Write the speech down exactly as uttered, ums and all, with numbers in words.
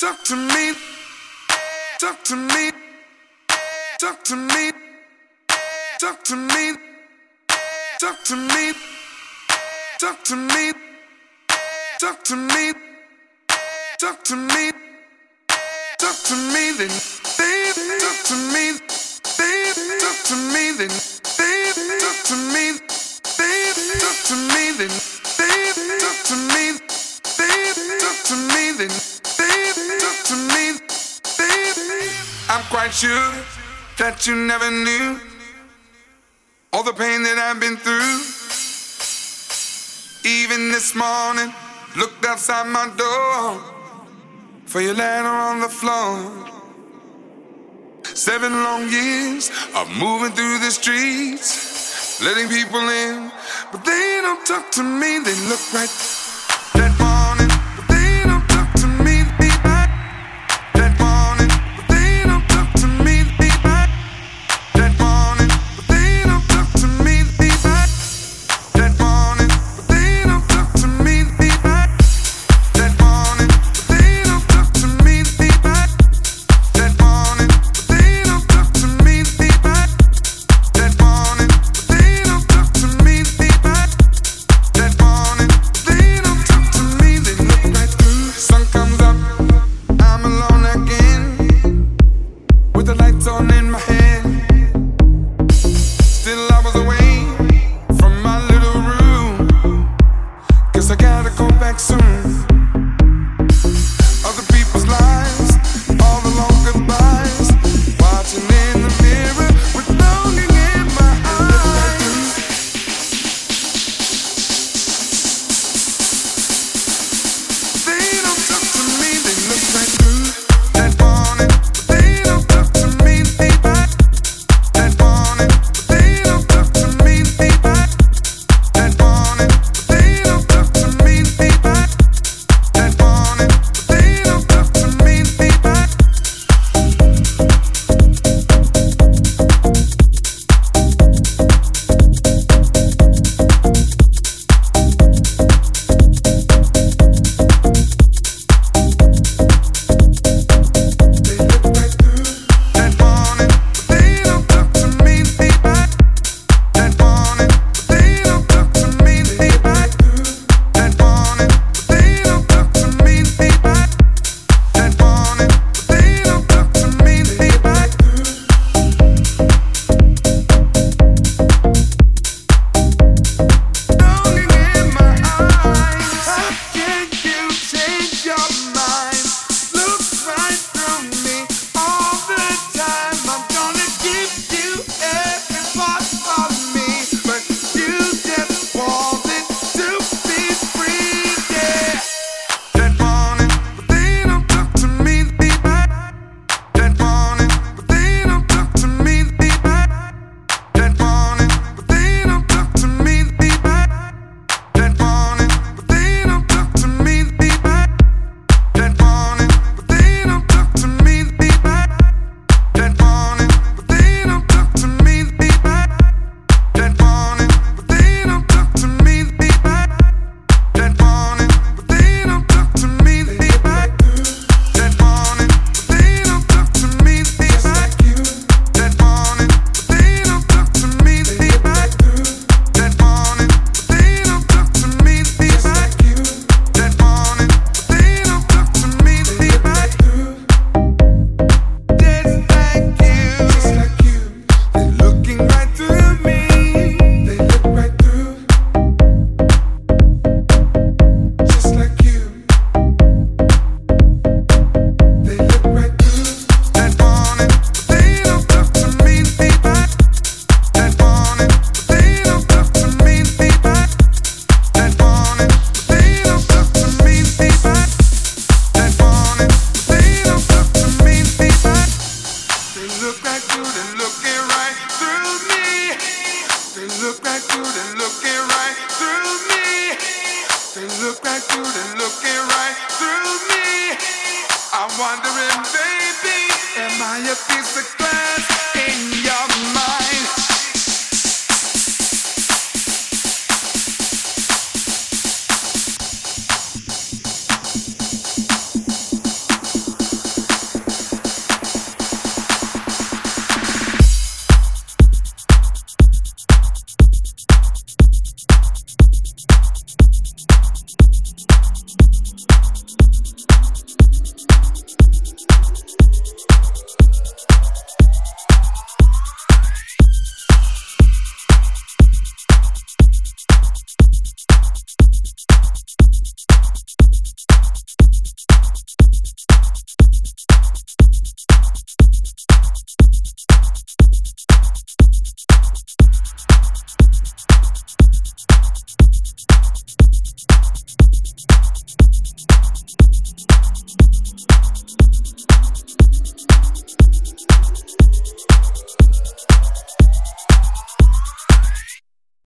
Talk to me, talk to me, talk to me, talk to me, talk to me, talk to me, talk to me, talk to me, talk to me, then baby, talk to me, baby, talk to me, then baby, talk to me, baby, talk to me, then baby, talk to me, baby, talk to me, then baby, talk to me, baby. I'm quite sure that you never knew all the pain that I've been through. Even this morning, looked outside my door for your letter on the floor. Seven long years of moving through the streets, letting people in, but they don't talk to me. They look right that morning, but they don't talk to me. Be back that morning, but they don't talk to me. Be back that morning, but they don't talk to me. Be back that morning, but they don't talk to me. Be back that morning, but they don't talk to me. Be back that morning, but they don't talk to me. Be back that morning, but they don't talk to me. Be back that morning, but they don't talk to me. They look right through. Sun comes up, I'm alone again, with the lights on in my head. Still I was away from my little room, guess I gotta go back soon. Other people's lives, all the long goodbyes, watching in the mirror with longing in my eyes. They don't talk to me, they look right through that morning, but they don't talk to me. Be back that morning, but they don't talk to me. Be back that morning, but they don't talk to me. Be back that morning, but they don't talk to me. Be back. They look right through that morning, but they don't talk to me. Be back that morning, but they don't talk to me. Be back that morning, but they don't talk to me. Be back that morning, but they don't talk to me. Be back. Longing in my eyes. How can you change your mind? Look right through me all the time. I'm gonna give you every part of me, but you just wanted to be free. Yeah. That morning, but they don't talk to me. Be back that morning, but they don't talk to me. Be back that morning, but they don't talk to me. Be back that morning, but they don't talk to me. Be back that morning, but they don't talk to me. Be back that morning, but they don't talk to me. Be back that morning, but they don't talk to me. Be back that morning, but they don't talk to me. Be back that morning, but they don't talk to me. Be back that morning, but they don't talk to me. Be back that morning, but they don't talk to me. Be back that morning, but they don't talk to me. Be back just like you, they're looking right through me. They look right through, just like you. They look right through that morning, but they don't talk to me. Be back that morning, but they don't talk to me. Be back that morning, but they don't talk to me. Be back that morning, but they don't talk to me. Be back. They look right through, they're looking right through me. They look right through, they're looking right through me. They look right through, they're looking right through me. I'm wondering, baby, am I a piece of glass in your mind?